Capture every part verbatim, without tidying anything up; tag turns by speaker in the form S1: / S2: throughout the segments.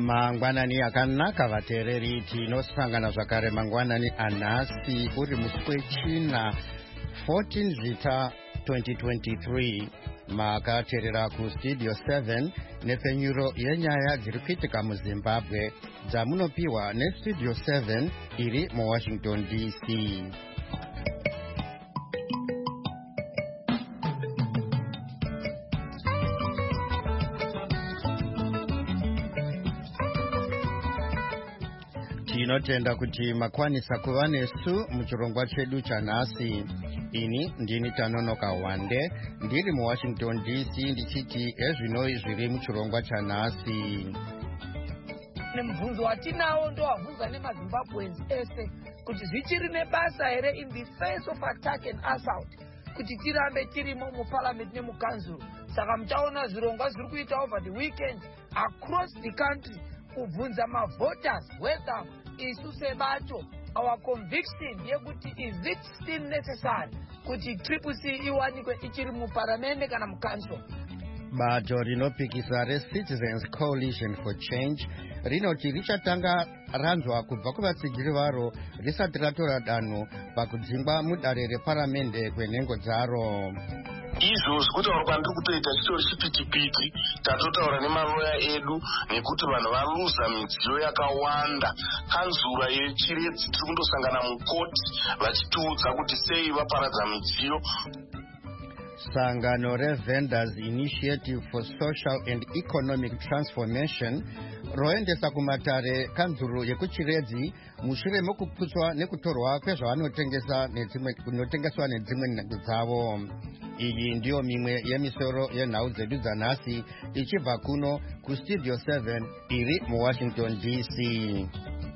S1: mangwanani akanaka vateereri tinosangana zvakare mangwanani anhasi uri musi wechina fourteen zita twenty twenty-three makateerera kustudio seven nepfenyuro yenyaya dziri kuitika muzimbabwe dzamunopiwa nestudio seven iri muwashington D C. tinotenda kuti makwanisa kuva nesu muchirongwa chedu chanhasi. Ini ndini Tanonoka Wande ndiri muwashington D C ndichiti ezvino zviri muchirongwa chanhasi.
S2: Nemubvunzo watinawo ndowabvunza nemazimbabweans ese kuti zvichiri nebasa here in the face of attack and assault kuti tirambe tirimo muparliament nemukanzuru. Saka muchaona zvirongwa zviri kuita over the weekend across the country kubvunza mavoters whether isu sebato our conviction yekuti is it still necessary kuti triple C iwanikwe ichiri muparliament kana mukanzuru.
S1: Bato rinopikisa reCitizens Coalition for Change rinoti richatanga ranzwa kubva kuvatsigiri varo risati ratora danho pakudzingwa mudare reparamende kwenhengo dzaro.
S3: Izvozvo kutaura kwandiri kutoita chitori chipitipiti tatotaura nemaloya edu nekuti vanhu valuza midziyo yakawanda. Kanzura yechiredzi tiri kundosangana mukoti vachitiudza kuti sei vaparadza midziyo.
S1: Sangano reVendors Initiative for Social and Economic Transformation roendesa kumatare kanzuru yekuchiredzi mushure mokuputswa nekutorwa kwezvavanotengesa nedzimwe kunotengeswa nedzimwe nhengo dzavo. Iyi ndiyo mimwe yemisoro yenhau dzedu dzanhasi ichibva kuno kustudio seven iri muwashington D C.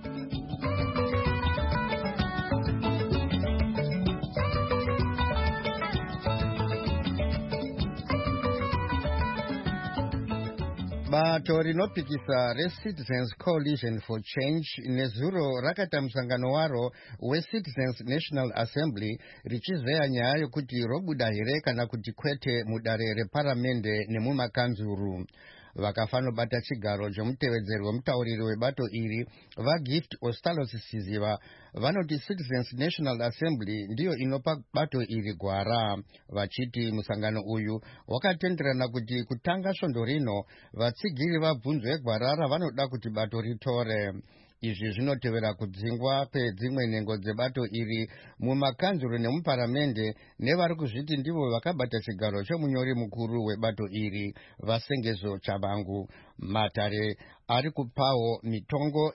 S1: Bato rinopikisa reCitizens Coalition for Change nezuro rakaita musangano waro weCitizens National Assembly richizeya nyaya yokuti robuda here kana kuti kwete mudare reparamende nemumakanzuru. Vakafanobata chigaro chomutevedzeri wemutauriri webato iri vaGift Ostalos Siziva vanoti Citizens National Assembly ndiyo inopa bato iri gwara, vachiti musangano uyu wakatenderana kuti kutanga svondo rino vatsigiri vabvunzwe gwara ravanoda kuti bato ritore. Izvi zvinotevera kudzingwa kwedzimwe nhengo dzebato iri mumakanzuru nemuparamende nevari kuzviti ndivo vakabata chigaro chomunyori mukuru webato iri Vasengezo Chabangu. Matare ari kupawo mitongo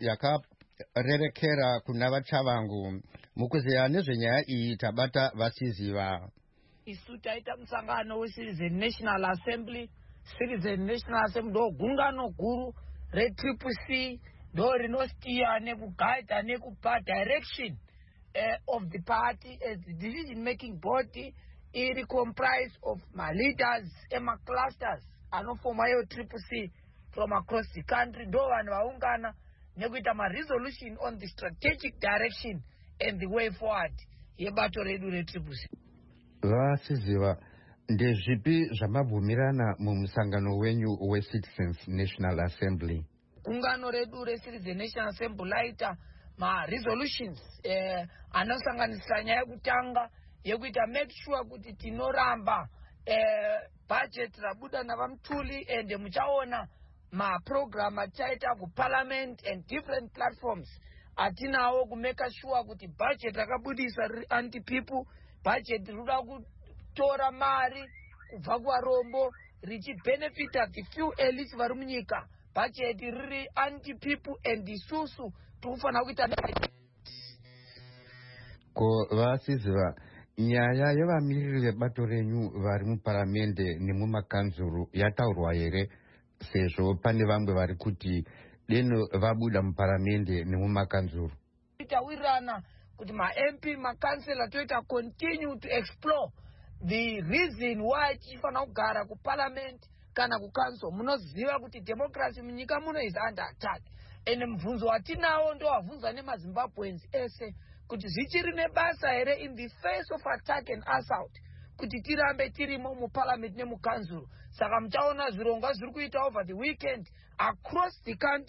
S1: yakarerekera kuna vaChabangu. Mukuzeya nezvenyaya iyi tabata Vasiziva.
S2: Isu taita musangano weCitizen National Assembly. Citizen National Assembly ndo gungano guru retriple C ndo rinostiya nekugaida nekupa direction uh, of the party as the decision making body iri comprised of my leaders ema clusters anofoma yo triple C from across the country. Ndo vanhu vaungana nekuita ma resolution on the strategic direction and the way forward yebato redu retriple C.
S1: Vasiziva ndezvipi zvamabvumirana mumusangano wenyu weCitizens National Assembly?
S2: Gungano redu reCitizen National Assembly laita ma resolutions eh, anosanganisira nyaya yekutanga yekuita make sure kuti tinoramba eh, budget rabuda navamtuli ende muchaona ma program achaita kuparliament and different platforms atinawo kumeka sure kuti budget rakabudisa riri anti people budget rikuda kutora mari kubva kuvarombo richibenefita the few elites vari munyika. Budget riri anti people and isusu tikufana kuita
S1: ko Vasiziva nyaya yevamiriri vebato renyu vari muparamende nemumakanzuru yataurwa here, sezvo pane vamwe vari kuti deno vabuda muparamende nemumakanzuru?
S2: Titawirirana kuti ma-M P makansela toita continue to explore the reason why tifana kugara kuparliament kana kukanso. Munoziva kuti democracy munyika muno is under attack. Ene mubvunzo watinawo ndo wabvunzwa nemazimbabweans ese kuti zvichiri nebasa here in the face of attack and assault kuti tirambe tirimo muparliament nemukanzuru. Saka muchaona zvirongwa zviri kuita over the weekend across the country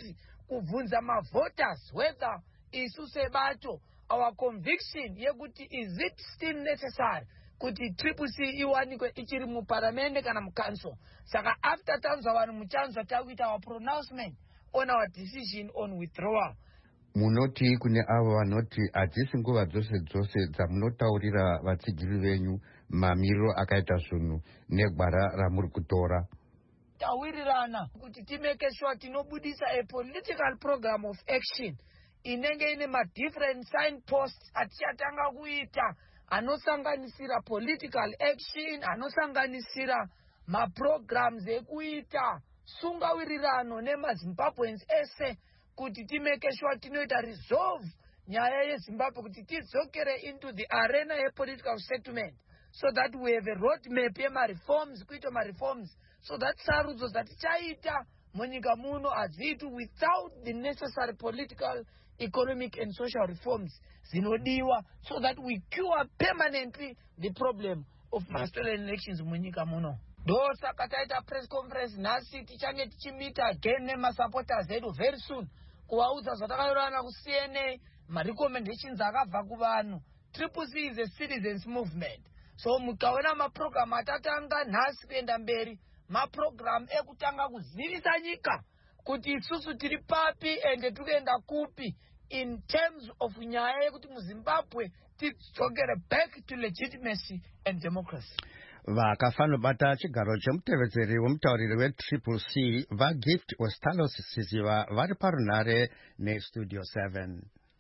S2: kuvunza ma-voters whether isu sebato our conviction yekuti is it still necessary kuti triple C iwanikwe ichiri muparamende kana mucouncil. Saka after tanzwa vanhu muchanzwa takuita our pronouncement on our decision on withdrawal.
S1: Munoti kune avo vanoti hadzisi nguva dzose dzose dzamunotaurira vatsigiri venyu mamiriro akaita zvinhu negwara ramuri kutora.
S2: Tawirirana kuti timeke sure tinobudisa a political program of action inenge ine ma different signposts atichatanga kuita anosanganisira political action, anosanganisira ma programs ekuita sungawirirano nemazimbabweans ese kuti timeke sure tinoita resolve nyaya yeZimbabwe kuti tidzokere into the arena ye political settlement, so that we have a roadmap yema reforms kuita ma reforms, so that sarudzo dzatichaita munyika muno hadziitwi without the necessary political, economic and social reforms zinodiwa, so that we cure permanently the problem of stolen elections munyika muno. Do saka taita press conference nhasi tichange tichimita again nemasupporters edu very soon kuvaudza zvatakayorana ku-C N A ma-recommendations akabva kuvanhu. Triple C is a citizens movement, so mukaona maprogram atatanga nhasi kuenda mberi maprogram ekutanga kuzivisa nyika kuti isusu tiri papi ende tikuenda kupi in terms of nyaya yekuti muZimbabwe tidzokere back to legitimacy and democracy.
S1: Vakafanobata chigaro chemutevedzeri wemutauriri weTriple C vaGift Ostalos Siziva vari parunare neStudio seven.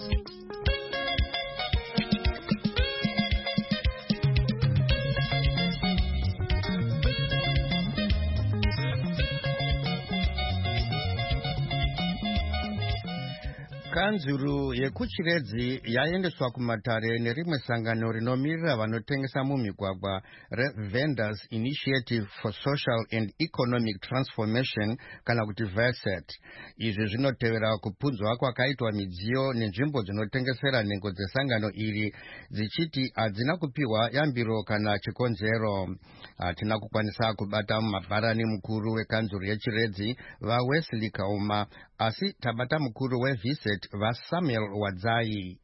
S1: Kanzuru yekuchiredzi yaendeswa kumatare nerimwe sangano rinomirira vanotengesa mumigwagwa reVendors Initiative for Social and Economic Transformation kana kuti VESET. Izvi zvinotevera kupunzwa kwakaitwa midziyo nenzvimbo dzinotengesera nhengo dzesangano iri dzichiti hadzina kupiwa yambiro kana chikonzero. Hatina kukwanisa kubata mumabharani mukuru wekanzuru yechiredzi vaWesley Kauma, asi tabata mukuru weVESET vaSamuel Wadzai.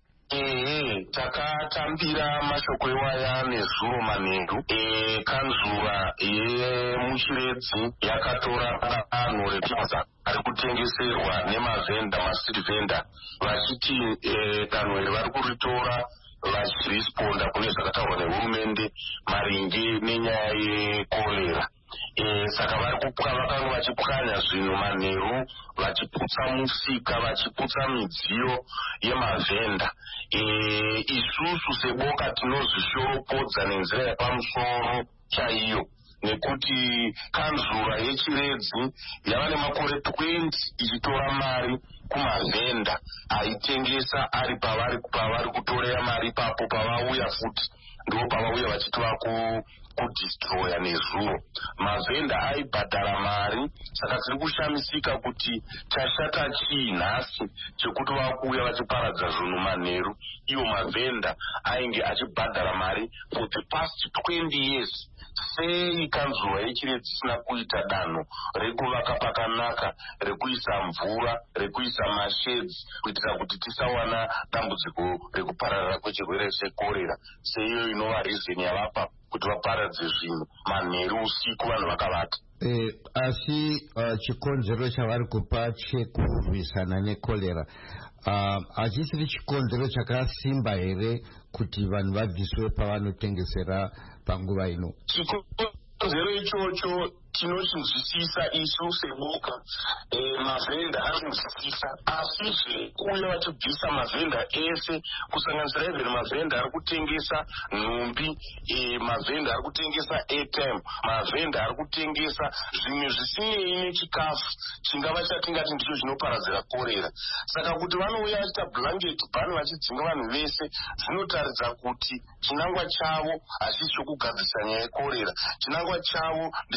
S3: Ehe, takatambira mashoko ewaya nezuro manheru. E, kanzura yemuchiredzi yakatora danho rebasa ari kutengeserwa nemavenda mastreet venda vachiti e, danho iri vari kuritora vachiresponda kune zvakataurwa nehurumende maringe nenyaya yekorera. E, saka vari kupwa vakanga vachipwanya zvinhu manheru vachiputsa musika vachiputsa midziyo yemavhenda. E, isusu seboka tinozvishoropodza nenzira yepamusoro chaiyo nekuti kanzura yechiredzi yava nemakore twenty ichitora mari kumavhenda aitengesa ari pavari pavari kutorera mari papo pavauya futi ndo pavauya vachitova ku kudistroya nezuro. Mavhenda aibhadhara mari, saka tiri kushamisika kuti tashata chii nhasi chekuti vakuuya vachiparadza zvinhu manheru. Iwo mavhenda ainge achibhadhara mari for the past twenty years. Sei kanzura yechiredzi isina kuita danho rekuvaka pakanaka, rekuisa mvura, rekuisa masheds kuitira kuti tisawana dambudziko rekupararira kwechirwere chekorera. Seiyo inova reason yavapa kuti vaparadze zvinhu manheru usiku vanhu vakavata.
S1: Eh, asi uh, chikonzero chavari kupa chekurwisana nekorera uh, hachisiri chikonzero chakasimba here kuti vanhu vabviswe pavanotengesera panguva ino?
S3: Chikonzero ichocho tinochinzwisisa isu seboka. E, mavhenda anozwisisa, asizve kuuya vachibvisa mavhenda ese kusanganisira even mavhenda ari kutengesa nhumbi, e, mavhenda ari kutengesa airtime, mavhenda ari kutengesa zvimwe zvisinei nechikafu chingava chatingati ndicho chinoparadzira korera. Saka kuti vanouya vachita blanket ban vachidzinga vanhu vese zvinotaridza kuti chinangwa chavo hachisi chokugadzisa nyaya yekorera. Chinangwa chavo ndechekuda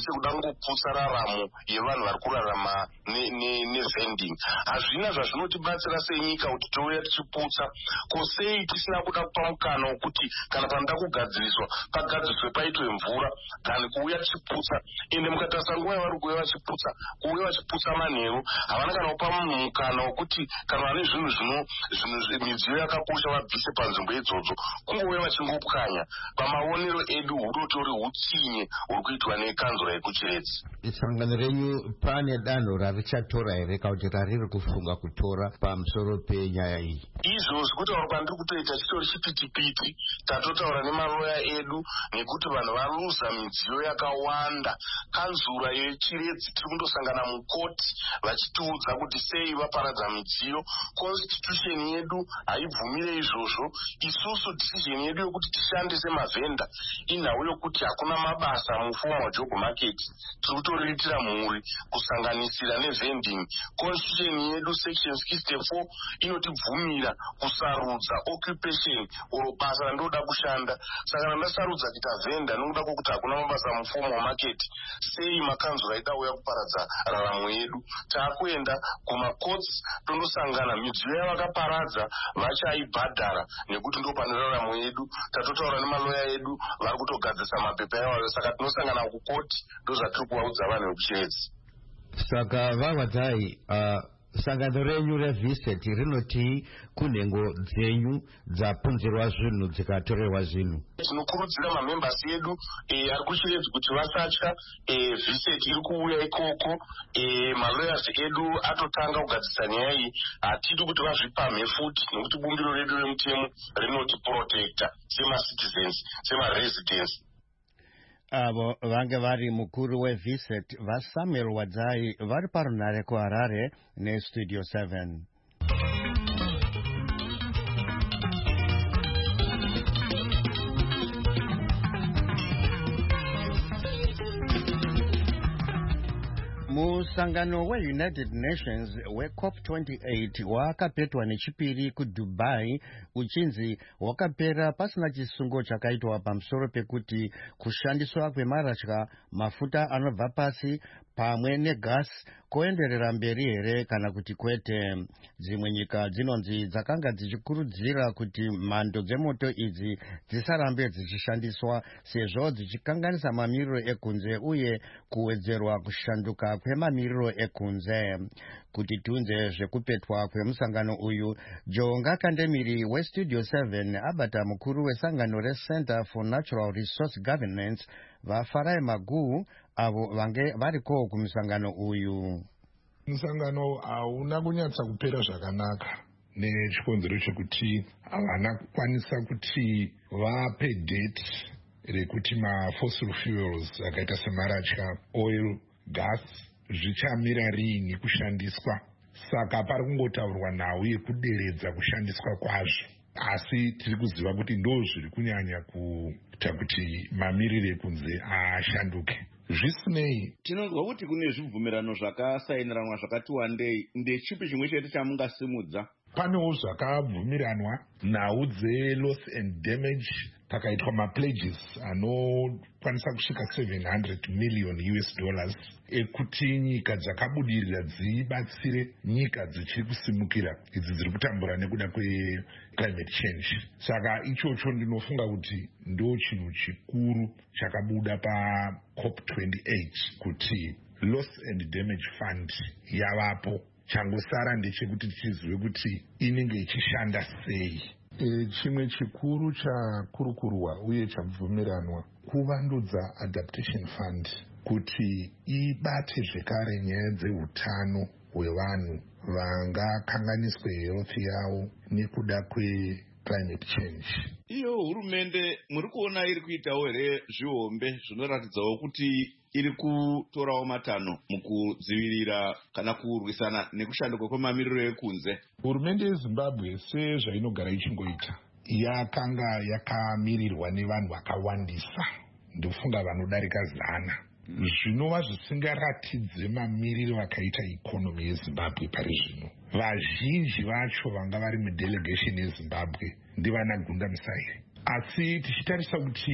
S3: kungoputsa raramo yevanhu vari kurarama nevending. Hazvina zvazvinotibatsira senyika kuti touya tichiputsa, kosei tisina kuda kupa mukana wekuti kana panoda kugadziriswa pagadziriswe paitwe mvura kana kuuya tichiputsa. Ende mukatarisa nguva yavari kuuya vachiputsa, kuuya vachiputsa manheru, havana kana kupa munhu mukana wekuti kana vane zvinhu zvino midziyo yakakosha vabvise panzvimbo idzodzo, kungouya vachingopwanya. Pamaonero edu hutotori hutsinye huri kuitwa nekanzura yekuchiredzi.
S1: Sangano renyu pane danho rarichatora here kana kuti rariri kufunga kutora pamusoro penyaya iyi?
S3: Izvozvi kutaura kwandiri kutoita chitori chipitipiti. Tatotaura nemaloya edu nekuti vanhu varuza midziyo yakawanda. Kanzura yechiredzi tiri kundosangana mukoti vachitiudza kuti sei vaparadza midziyo. Constitution yedu haibvumire izvozvo. Isusu decision yedu yokuti tishandise mavhenda inhau yokuti hakuna mabasa muformal job market. Tiri kutoriitira mhuri kusanganisira nevending. Constitution yedu section sixty-four inotibvumira kusarudza occupation oro basa randoda kushanda. Saka ndasarudza kuita venda nokuda kwokuti hakuna mabasa muformal market, sei makanzura idauya kuparadza raramo yedu? Taakuenda kumacourts tondosangana midziyo yavakaparadza vachaibhadhara nekuti ndo pane raramo yedu. Tatotaura nemaloya edu vari kutogadzisa mapepa yavo. Saka tinosangana kukoti, ndo zvatiri kuvaudza vanhu vekuchiredzi.
S1: Saka vavadzai uh... sangano renyu reVisit rinoti kunhengo dzenyu dzapunzirwa zvinhu dzikatorerwa zvinhu.
S3: Tinokurudzira mamembers edu ari kuchiredzi kuti vasatya. Visit iri kuuya ikoko. Malawyers edu atotanga kugadzisa nyaya iyi. Hatidi kuti vazvipamhe futi nokuti bumbiro redu remutemo rinoti protector semacitizens, semaresidents.
S1: Avo vange vari mukuru weVisit vaSamuel Wadzai vari parunare kuHarare neStudio seven. Musangano weUnited Nations weCOP twenty-eight wakapetwa nechipiri kuDubai uchinzi wakapera pasina chisungo chakaitwa pamusoro pekuti kushandiswa kwemarasha mafuta anobva pasi pamwe negasi koenderera mberi here kana kuti kwete. Dzimwe nyika dzinonzi dzakanga dzichikurudzira kuti mhando dzemoto idzi dzisarambe dzichishandiswa sezvo dzichikanganisa mamiriro ekunze uye kuwedzerwa kushanduka kwemamiriro ekunze. Kuti tiunze zvekupetwa kwemusangano uyu, Jonga Kandemiri weStudio seven abata mukuru wesangano reCenter for Natural Resource Governance vaFarai Magu avo vange variko kumusangano uyu.
S4: Musangano hauna kunyatsa kupera zvakanaka nechikonzero chekuti havana kukwanisa kuti vape date rekuti mafossil fuels akaita semaratya, oil, gas zvichamira riini kushandiswa. Saka pari kungotaurwa nhau yekuderedza kushandiswa kwazvo, asi tiri kuziva kuti ndo zviri kunyanya kuita kuti mamiriro ekunze ashanduke. Zvisinei,
S5: tinonzwa kuti kune zvibvumirano zvakasainiranwa zvakati wandei. Ndechipi chimwe chete chamungasimudza?
S4: Panewo zvakabvumiranwa nhau dze-loss and damage, pakaitwa mapledges anokwanisa kusvika seven hundred million U S dollars ekuti nyika dzakabudirira dzibatsire nyika dzichiri kusimukira idzi dziri kutambura nekuda kweclimate change. Saka ichocho ndinofunga kuti ndo chinhu chikuru chakabuda paCOP twenty-eight kuti loss and damage fund yavapo. Changosara ndechekuti tichizive kuti inenge ichishanda sei. E, chimwe chikuru chakurukurwa uye chabvumiranwa kuvandudza adaptation fund kuti ibate zvekare nyaya dzeutano hwevanhu vangakanganiswe health yavo nekuda kweclimate change.
S5: Iyo hurumende muri kuona iri kuitawo here zvihombe zvinoratidzawo kuti iri kutorawo matanho mukudzivirira kana kurwisana nekushanduka kwemamiriro ekunze?
S4: Hurumende yeZimbabwe sezvainogara ichingoita yakanga yakamirirwa nevanhu vakawandisa, ndofunga vanodarika zana, zvinova zvisingaratidze mamiriro akaita ikonomi yeZimbabwe pari zvino. Vazhinji vacho vanga vari mudelegation yeZimbabwe ndivana Gunda Musairi, asi tichitarisa kuti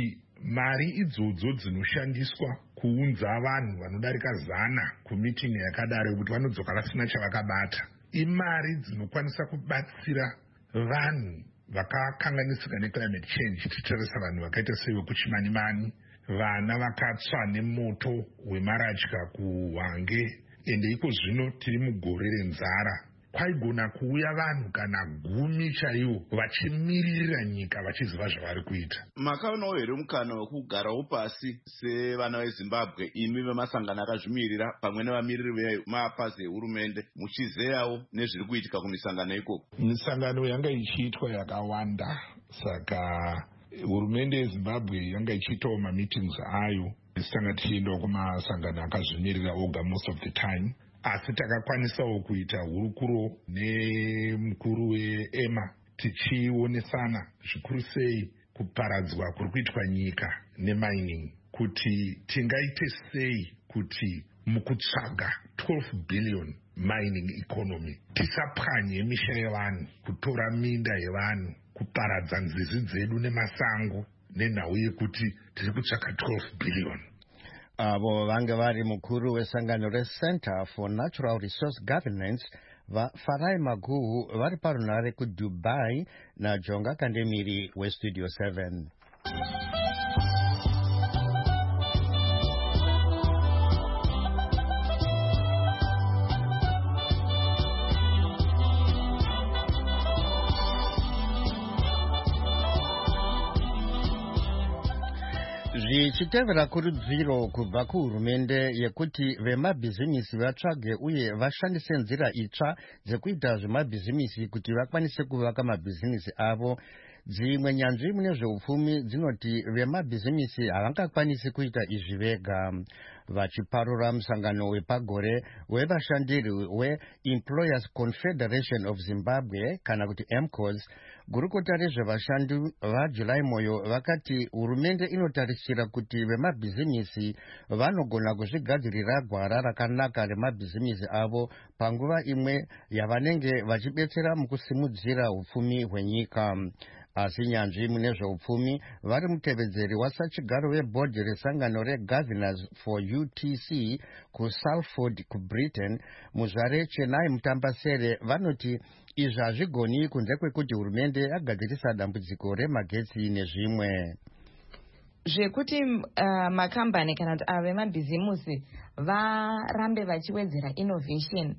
S4: mari idzodzo dzinoshandiswa kuunza vanhu vanodarika zana kumitingi yakadaro yekuti vanodzoka vasina chavakabata imari dzinokwanisa kubatsira vanhu vakakanganisika neclimate change. Titarisa vanhu vakaita sevekuchimani-mani, vana vakatsva nemoto wemaratya kuhwange, ende iko zvino tiri mugore renzara. Kwaigona kuuya vanhu kana gumi chaivo vachimirira nyika vachiziva zvavari kuita.
S5: Makaonawo here mukana wekugarawo pasi sevana veZimbabwe, imi vemasangano akazvimirira pamwe nevamiriri vemapazi ehurumende, muchizeyawo nezviri kuitika kumisangano ikoko?
S4: Misangano yanga ichiitwa yakawanda, saka hurumende yeZimbabwe yanga ichiitawo mameetings ayo, tanga tichiendawo kumasangano akazvimirira oga most of the time. Asi takakwanisawo kuita hurukuro nemukuru weEMA tichionesana zvikuru sei kuparadzwa kuri kuitwa nyika nemining, kuti tingaite sei kuti mukutsvaga twelve billion mining economy tisapwanye misha yevanhu, kutora minda yevanhu, kuparadza nzizi dzedu nemasango nenhau yekuti tiri kutsvaga twelve billion.
S1: Avo vange vari mukuru wesangano reCenter for Natural Resource Governance vaFarai Maguhu vari parunare kuDubai naJonga Kandemiri weStudio seven. Zvichitevera kurudziro kubva kuhurumende yekuti vemabhizimisi vatsvage uye vashandise nzira itsva dzekuita zvemabhizimisi kuti vakwanise kuvaka mabhizimisi avo, dzimwe nyanzvi mune zveupfumi dzinoti vemabhizimisi havangakwanisi kuita izvi vega. Vachiparura musangano wepagore wevashandiri weEmployers Confederation of Zimbabwe kana kuti M C O S, gurukota rezvevashandi vaJulai Moyo vakati hurumende inotarisira kuti vemabhizimisi vanogona kuzvigadzirira gwara rakanaka remabhizimisi avo panguva imwe yavanenge vachibetsera mukusimudzira upfumi hwenyika. Asi nyanzvi mune zveupfumi vari mutevedzeri wasachigaro webhodhi resangano reGovernors for U T C kuSalford kuBritain, muzvare Chenai Mutambasere, vanoti izvi hazvigoni kunze kwekuti hurumende yagadzirisa dambudziko remagetsi nezvimwe.
S6: Zvekuti uh, makambani kana kuti ava vemabhizimusi varambe vachiwedzera innovation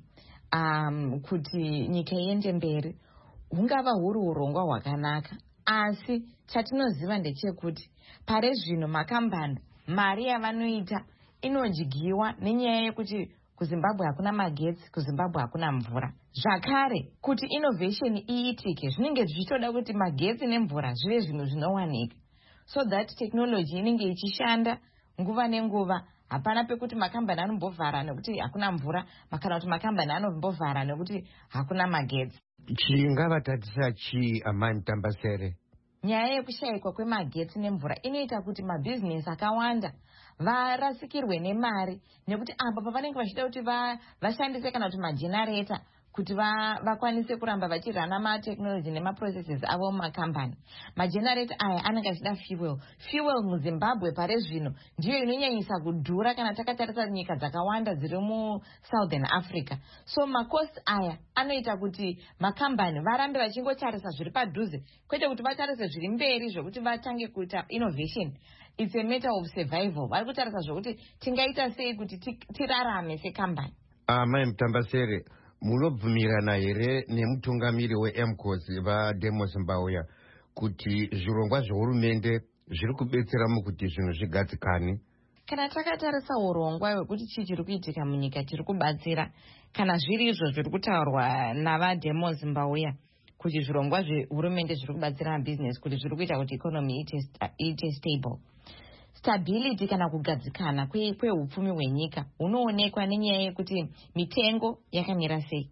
S6: um, kuti nyika iende mberi, hungava huri urongwa hwakanaka. Asi chatinoziva ndechekuti pare zvino makambani mari yavanoita inodyiwa nenyaya yekuti kuZimbabwe hakuna magetsi, kuZimbabwe hakuna mvura. Zvakare kuti innovation iitike zvinenge zvichitoda kuti magetsi nemvura zvive zvinhu zvinowanika, so that technology inenge ichishanda nguva nenguva. Hapana pekuti makambani anombovhara nekuti hakuna mvura, kana kuti makambani anombovhara nekuti hakuna magetsi.
S1: Chingavatadzisa chii Amai Mutambasere?
S6: Nyaya yekushayikwa kwemagetsi nemvura inoita kuti mabhizinesi akawanda varasikirwe nemari, nekuti apa pavanenge vachida kuti vashandise kana kuti majenareta kuti vakwanise kuramba vachirana matechnology nemaprocesses avo mumakambani. Majenareta aya anenge achida fuel. Fuel muZimbabwe pare zvino ndiyo inonyanyisa kudhura kana takatarisa nyika dzakawanda dziri muSouthern Africa. So makosi aya anoita kuti makambani varambe vachingotarisa zviri padhuze, kwete kuti vatarise zviri mberi zvokuti vatange kuita innovation. It's a matter of survival. Vari kutarisa zvokuti tingaita sei kuti tirarame sekambani.
S1: Amai Mutambasere, munobvumirana here nemutungamiri weM C O S vaDemos Mbauya kuti zvirongwa zvehurumende zviri kubetsera mukuti zvinhu zvigadzikane?
S6: Kana takatarisa urongwa hwekuti chii chiri kuitika munyika chiri kubatsira, kana zviri izvo zviri kutaurwa navaDemos Mbauya kuti zvirongwa zvehurumende zviri kubatsira mabusiness kuti zviri kuita kuti economy iite stable. Stability kana kugadzikana kwehupfumi hwenyika hunoonekwa nenyaya yekuti mitengo yakamira sei,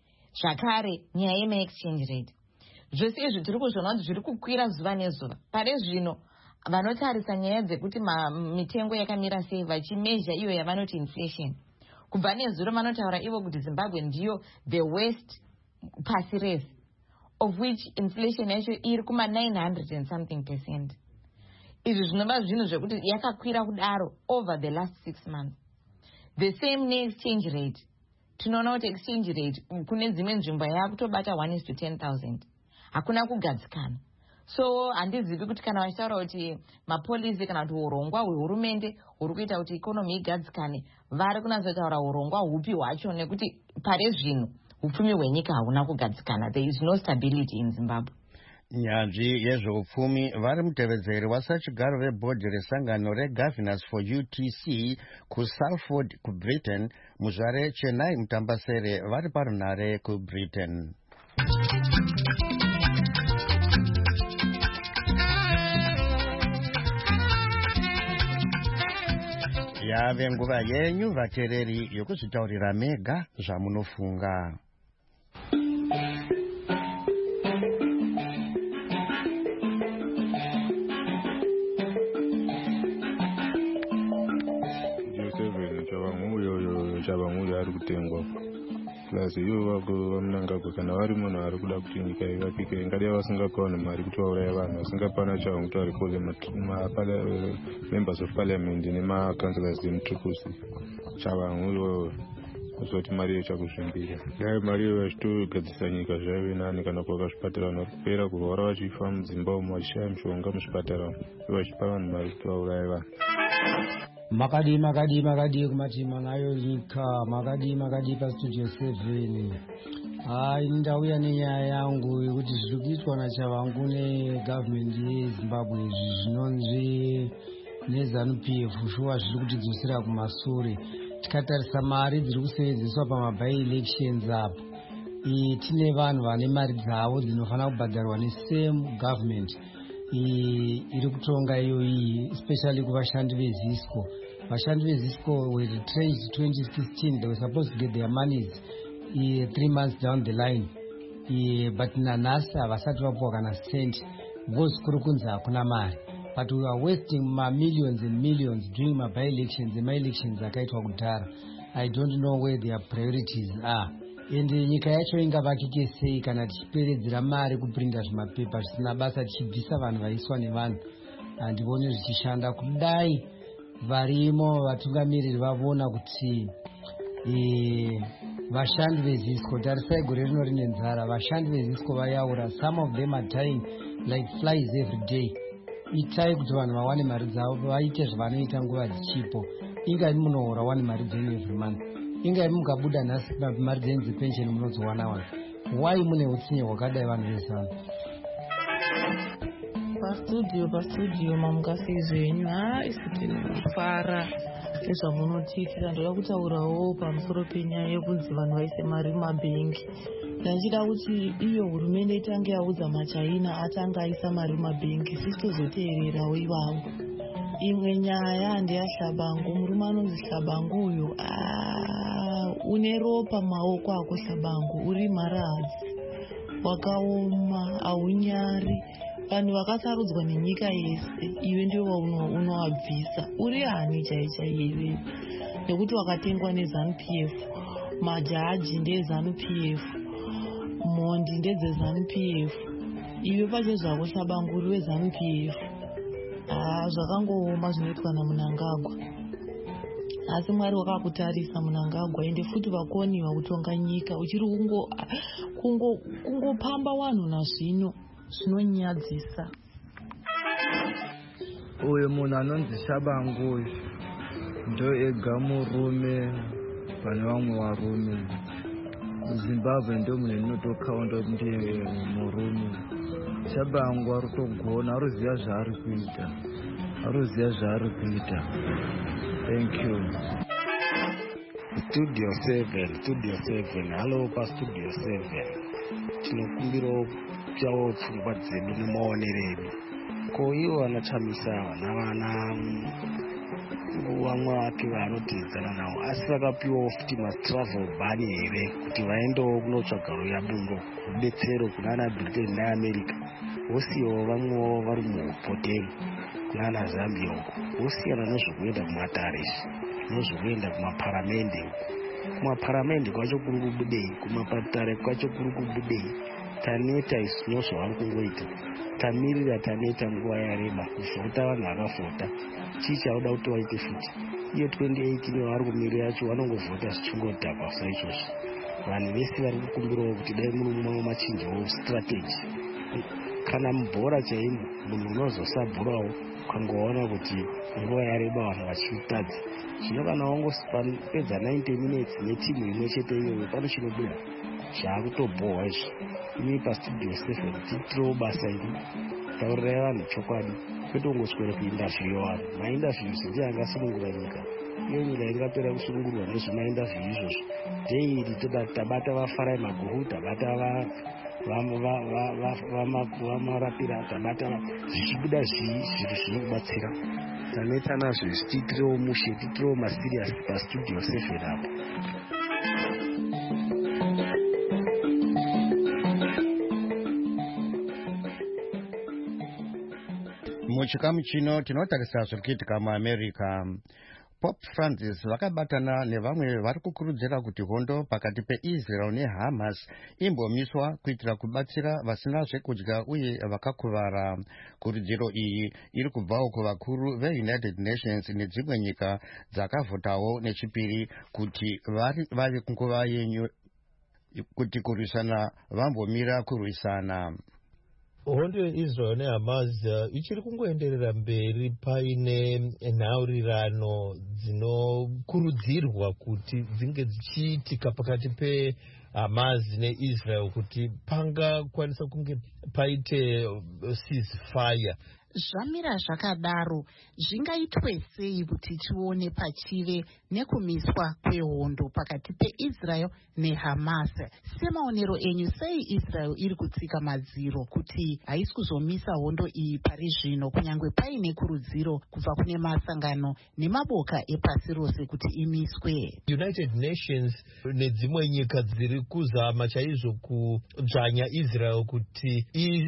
S6: zvakare nyaya yemaexchange rate. Zvose izvi tiri kuzviona kuti zviri kukwira zuva nezuva. Pare zvino vanotarisa nyaya dzekuti mitengo yakamira sei vachimezha iyo yavanoti inflation. Kubva nezuro vanotaura ivo kuti Zimbabwe ndiyo the worst pasi rese, of which inflation yacho iri kuma nine hundred and something percent. izvi zvinova zvinhu zvekuti yakakwira kudaro over the last six months. The same ne-exchange rate. Tinoona kuti exchange rate kune dzimwe nzvimbo yakutobata one is to ten thousand. Hakuna kugadzikana. So handizivi kuti kana vachitaura kuti mapolisi kana kuti urongwa hwehurumende huri kuita kuti ikonomi igadzikane, vari kunatsotaura urongwa hupi hwacho, nekuti pare zvino upfumi hwenyika hauna kugadzikana. There is no stability in Zimbabwe.
S1: Nyanzvi yezveupfumi vari mutevedzeri wasachigaro vebhodhi resangano regovernors for U T C kuSalford kuBritain, muzvare Chennai Mutambasere vari parunhare kuBritain. Yave nguva yenyu vateereri yokuzvitaurira mega zvamunofunga.
S7: Chabangu ari kutengwa plus iyo vako vamunangagwa kana vari munhu ari kuda kuti nyika ivakike ngadi vasingapawana mari kuti vauraya vanhu vasingapana chavo kuti varikole members of parliament nemakancelors emutripusi. Chabangu iyoyo kuzoti mari iyo chakuzvimbira dai mari iyo vachitogadzisa nyika zvaive nani kana kuwaka zvipatara vanhu vari kupera kurwara vachifa mudzimba umo vachishaya mishonga muzvipatara umo vachipa vanhu mari kuti vauraye vanhu.
S8: Makadi makadi makadi kumatima nayo nyika makadi makadi pastudio seven. Hai ndauya nenyaya yangu yekuti zviri kuitwa naChabangu negovernment yeZimbabwe izvi zvinonzi neZANU P F shuwa zviri kutidzosera kumashure. Tikatarisa mari dziri kusevenzeswa pamabai elections apo, tine vanhu vane mari dzavo dzinofanira kubhadharwa nesame government iri kutonga iyo iyi, especially kuvashandi veZisco. Vashandi veZisco were retrenched twenty sixteen. They were supposed to get their monies uh, three months down the line, uh, but nanasi havasati vapuwa kana cent because kuri kunzi hakuna mari. But we are wasting ma millions and millions during my by-elections and my-elections akaitwa kudhara. I don't know where their priorities are. And nyika yacho ingavakike sei kana tichiperedzera mari kuprinta zvimapepa zvisina basa, tichibvisa vanhu vaiswa nevanhu. Handivoni zvichishanda kudai varimo vatungamiriri vavona kuti e, vashandi veZisco, tarisai gore rino rine nzara, vashandi veZisco vayaura, some of them are dying like flies every day. Itai kuti vanhu vawane mari dzavo, vaite zvavanoita nguva dzichipo. Ingai munohora wane mari dzenyu every month. Ingai mukabuda nhasi mari dzenyu dzepension munozowana wana. Why mune utsinye hwakadai vanhu vezano?
S9: Pastudio pastudio mamukasi zvenyu ha isitinofara nezvamunotiitira. Ndoda kutaurawo pamusoro penyaya yekunzi vanhu vaise mari mumabhengi. Ndachida kuti iyo hurumende itange yaudza maChina atanga aisa mari mumabhengi, sisi tozoteererawo ivavo. Imwe nyaya ndeyaShabangu, murume anonzi Shabangu uyo une ropa maoko ako. Shabangu uri maradzi, wakaoma, haunyari. Vanhu vakasarudzwa nenyika yese iwe ndiwo unovabvisa. Uri hani chaichaiye iwe, nekuti wakatengwa neZANU P F. Majaji ndeZANU P F, mhondi ndedzeZANU P F. Iwe pache zvako Shabangu uri weZANU P F. Ah, zvakangooma zvinoitwa naMnangagwa. Asi Mwari wakakutarisa Mnangagwa, ende futi vakoniwa kutonga nyika uchiri kungo kungo kungopamba vanhu nazvino zvinonyadzisa.
S10: Uyu munhu anonzi Shabangu uyu ndo ega murume pane vamwe varume. Zimbabwe ndo munhu inotokaunda kuti ndiye murume. Shabangu ari kutogona, aruziva zvaari kuita, aruziva zvaari kuita. Thank you.
S11: Studio seven, Studio seven, hello pa Studio seven. Tinokumbirawo kuchawo pfungwa dzedu nemaonero edu. Ko iwo vanochamisa navana vamwe vake vaanoteedzana navo, asi vakapiwawo futi matravel ban here kuti vaendewo kunotsvaga ruyabundo rudetsero kunana Britain neAmerica. Vosiyawo vamwewo vari muhoteri kunana Zambia uko. Vosiyana nezvokuenda kumatarishi nezvokuenda kumaparamende uko. Kumaparamende kwacho kuri kubudei, kumapatare kwacho kuri kubudei. taneta isino zvavari kungoita, tamirira taneta nguva yareba kuvhota vanhu vakavhota. Chii chauda kuti waite futi? Iyo twenty eighteen wavari kumirira yacho vanongovhota zvichingodhakwa saizvozvo. Vanhu vese vari kukumbirawo kuti dai muno mumwe machinjawo strategy. Kana mubhora chaimo munhu unozosabhurawo ukangoona kuti nguva yareba vanhu vachitadza. Zvino kana wangopedza ninety minutes netimu imwe chete iyoyo pane chinobuda zvaakutobhohwa izvo. Imi pastudio seven tiitirawo basa iri, taurirai vanhu chokwadi, kwete kungoswera kuinterview vanhu. Mainterviews ndiye angasunungura nyika. Iyo nyika ingapera kusunungurwa nezvemainterview izvozvo. Daily tabata vafarai maguru, tabata vamarapira, tabata zvichibuda zviro zvinokubatsira. Taneta nazvo izvi tiitirawo mushe, tiitirawo masiriasi pastudio seven apo.
S1: Muchikamu chino tinotarisa zvirikuitika muAmerica. Pope Francis vakabatana nevamwe vari kukurudzira kuti hondo pakati peIsrael neHamas imbomiswa kuitira kubatsira vasina zvekudya uye vakakuvara. Kurudziro iyi iri kubvawo kuvakuru veUnited Nations nedzimwe nyika dzakavhotawo nechipiri kuti vave kunguva yenyu kuti kurwisana vambomira kurwisana.
S12: Hondo yeIsrael neHamas uh, ichiri kungoenderera mberi paine nhaurirano dzinokurudzirwa kuti dzinge dzichiitika pakati peHamas neIsrael kuti pangakwanisa kunge paite ceasefire.
S13: Zvamira zvakadaro zvingaitwe sei kuti tione pachive nekumiswa kwehondo pakati peIsrael neHamas? Semaonero enyu, sei Israel iri kutsika madziro kuti haisi kuzomisa hondo iyi pari zvino kunyange paine kurudziro kubva kune masangano nemaboka epasi rose kuti imiswe?
S12: United Nations nedzimwe nyika dziri kuzama chaizvo kudzvanya Israel kuti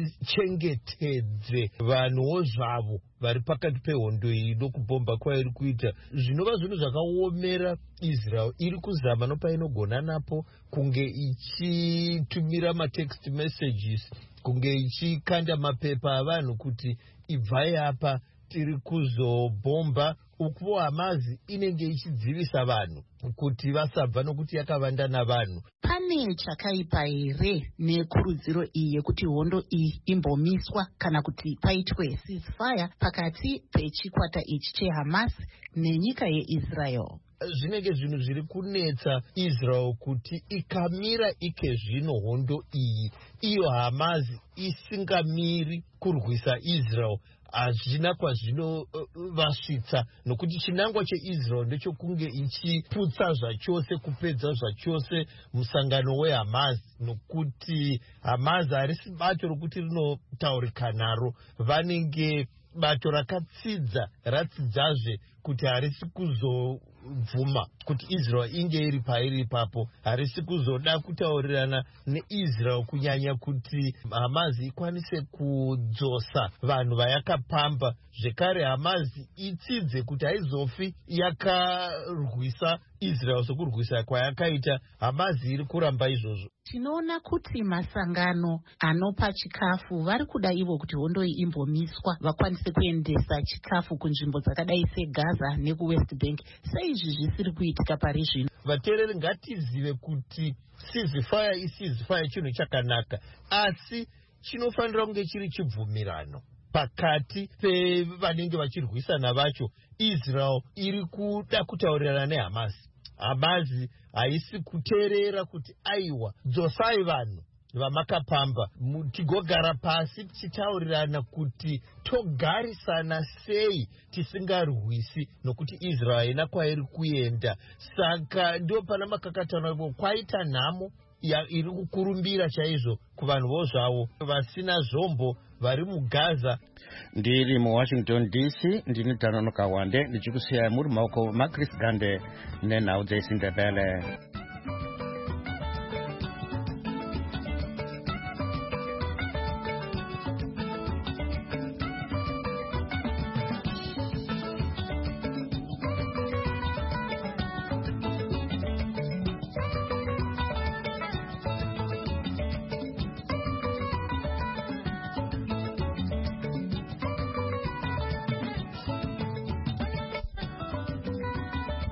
S12: ichengetedze vanhu zvavo vari pakati pehondo iyi nokubhomba kwairi kuita. Zvinova zvinhu zvakaomera Israel iri kuzama nopainogona napo kunge ichitumira matext messages, kunge ichikanda mapepa avanhu kuti ibvai apa tiri kuzobhomba. Ukuvo Hamazi inenge ichidzivisa vanhu kuti vasabva nokuti yakavanda navanhu.
S13: Pane chakaipa here nekurudziro iyi yekuti hondo iyi imbomiswa kana kuti paitwe ceasefire pakati pechikwata ichi cheHamas nenyika yeIsrael?
S12: Zvinenge zvinhu zviri kunetsa Israel kuti ikamira ike zvino hondo iyi, iyo Hamas isingamiri kurwisa Israel, hazvina kwazvinovasvitsa uh, nokuti chinangwa cheIsrael ndechokunge ichiputsa zvachose, kupedza zvachose musangano weHamas, nokuti Hamas harisi bato rokuti rinotaurika naro. Vanenge bato rakatsidza, ratsidzazve kuti harisi kuzobvuma kuti Israel inge iri pairi ipapo, harisi kuzoda kutaurirana neIsrael kunyanya kuti Hamas ikwanise kudzosa vanhu vayakapamba. Zvekare Hamas itsidze kuti haizofi yakarwisa Israel sokurwisa kwayakaita. Hamas iri kuramba izvozvo.
S13: Tinoona kuti masangano anopa chikafu vari kuda ivo kuti hondo iyi imbomiswa vakwanise kuendesa chikafu kunzvimbo dzakadai seGaza nekuWest Bank. Sei izvi zvisiri kuitika pari zvino?
S12: Vateereri, ngatizive kuti ceasefire iceasefire chinhu chakanaka, asi chinofanira kunge chiri chibvumirano pakati pevanenge vachirwisana vacho. Israel iri kuda kutaurirana neHamas. Hamas haisi kuteerera kuti aiwa, dzosai vanhu vamakapamba, tigogara pasi tichitaurirana kuti togarisana sei tisingarwisi, nokuti Israel haina kwairi kuenda. Saka ndio pana makakatano kwaita nhamo iri kukurumbira chaizvo kuvanhu vozvavo vasina zvombo vari muGaza.
S1: Ndiri muWashington D C, ndini Tanonoka Wande, ndichikusiyai muri maoko maChris Gande nenhau dzeIsindebele.